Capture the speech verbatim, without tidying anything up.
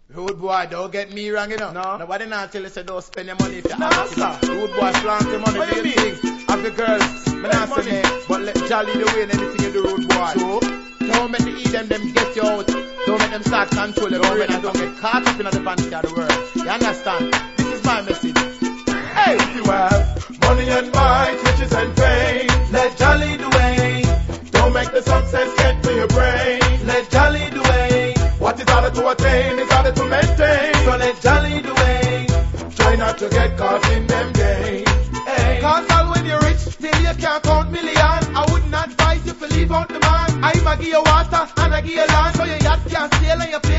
Rude boy, don't get me wrong, you know. No. Nobody not tell you say don't spend your money if you No, have it. sir. Rude boy, flaunt your money, What do you your mean? thing. Have the girls, me not money. say me, but let jolly the way in anything you do, rude boy. So, Don't make the eat them, them get you out. Don't make them start control your Don't brain make and don't get caught up in the fantasy of the world. You understand? This is my message. hey, if you have money and might, riches and fame, let jolly the way. Don't make the success get to your brain. Let jolly the way. What is harder to attain is harder to maintain. So let jolly the way. Try not to get caught in them games. Hey. Cause all when you're rich, still you can't count million. I wouldn't advise you to leave out the man. I might give you water and I give you land. So your yacht can't sail and your plane